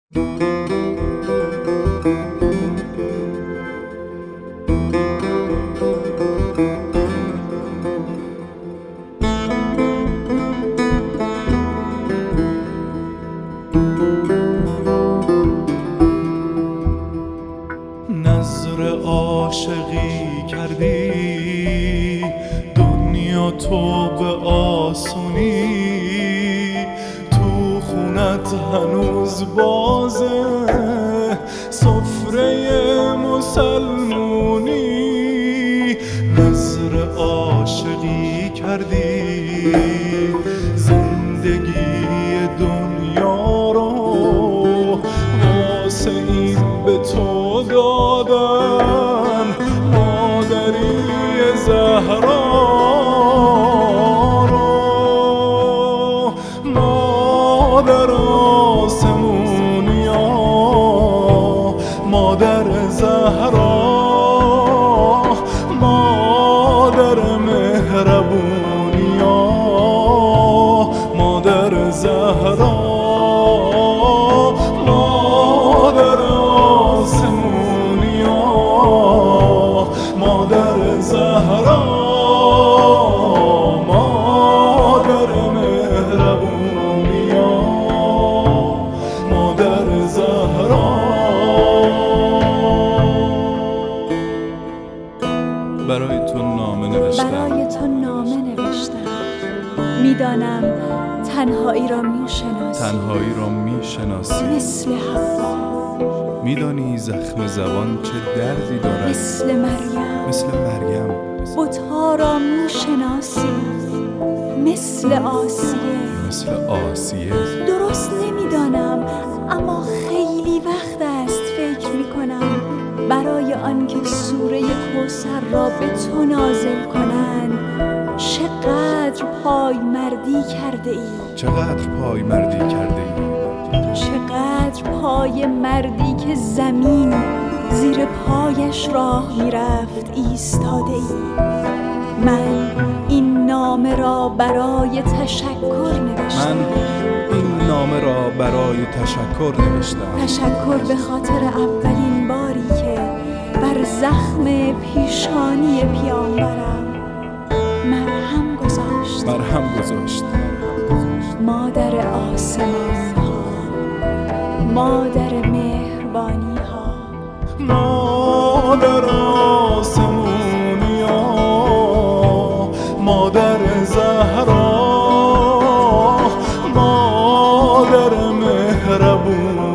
نظر عاشقی کردی دنیا تو به آسونی، تو خونت هنوز بازه سفره مسلمونی. نظر عاشقی کردی زندگی دنیا رو واسه این به تو دادن، مادری زهرا رو، مادر آسمونیا، مادر زهرا، مادر مهربونیا، مادر زهرا، مادر آسمونیا، مادر زهرا، مادر مهربونیا، مادر زهرا. برای تو نامه نوشتم، میدانم تنهایی را میشناسی، مثل حوا. میدانی زخم زبان چه دردی دارد، مثل مریم. بت‌ها را میشناسی، مثل آسیه. درست نمیدانم، اما خیلی وقت است فکر میکنم برای آنکه سوره کوثر را به تو نازل کنند چقدر پایمردی کرده ای، چقدر پایمردی که زمین زیر پایش راه میرفت ایستاده ای. من این نامه را برای تشکر نوشتم. تشکر به خاطر اولین باری که بر زخم پیشانی پیامبرم مرهم گذاشت. مادر آسمان ها، مادر مهربانی ها، مادر آسمونیا، مادر زهرا، مادر مهربون،